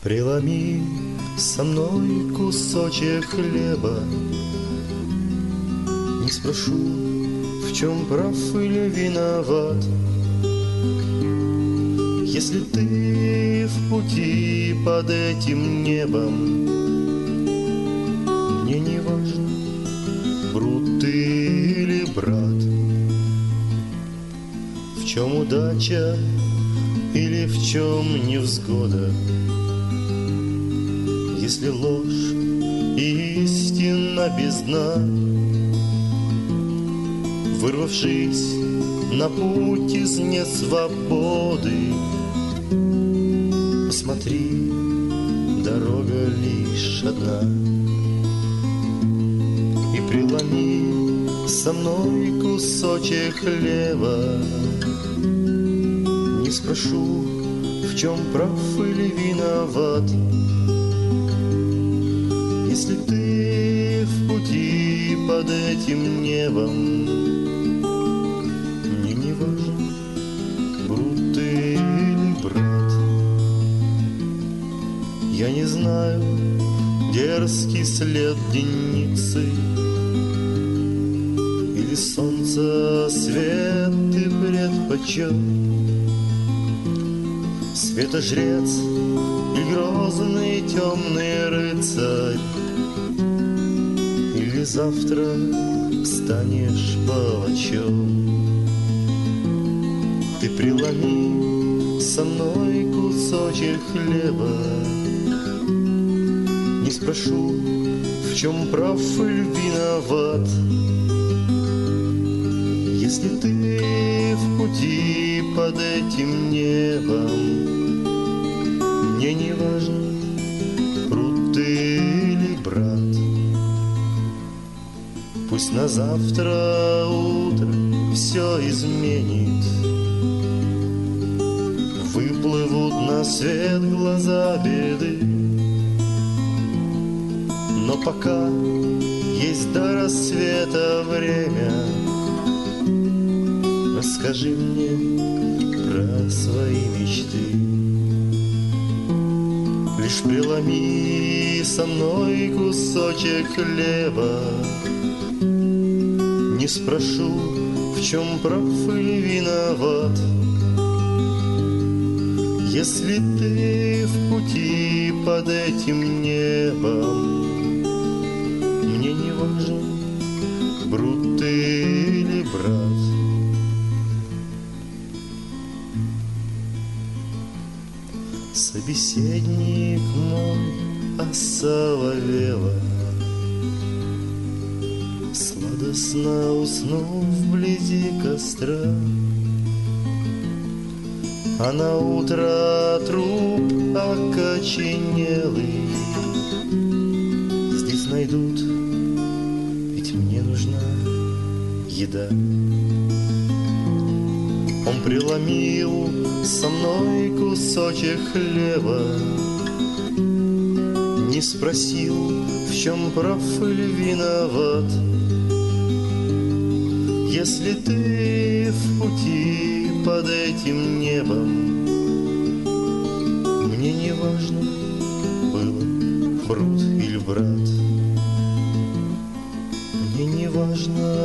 Преломи со мной кусочек хлеба. Не спрошу, в чем прав или виноват. Если ты в пути под этим небом, мне не важно, брут ты или брат. В чем удача или в чем невзгода, если ложь и истина без дна, вырвавшись на путь из несвободы, посмотри, дорога лишь одна. И преломи со мной кусочек хлеба. Не спрошу, в чем прав или виноват. Если ты в пути под этим небом, мне не важен, брут ты или брат. Я не знаю дерзкий след денницы или солнца свет ты предпочел, светожрец и грозный темный рыцарь, или завтра станешь палачом. Ты преломи со мной кусочек хлеба. Не спрошу, в чем прав или виноват. Если ты в пути под этим небом, мне не важно, брут ты или брат. Пусть на завтра утро все изменит, выплывут на свет глаза беды, но пока есть до рассвета время, расскажи мне про свои мечты. Лишь преломи со мной кусочек хлеба. Не спрошу, в чем прав или виноват. Если ты в пути под этим небом, мне не важен, брут ты или брат. Собеседник мой осоловела, сладостно уснув вблизи костра, а на утро труп окоченелый здесь найдут, ведь мне нужна еда. Он преломил со мной кусочек хлеба, не спросил, в чем прав или виноват. Если ты в пути под этим небом, мне не важно было, брут или брат. Мне не важно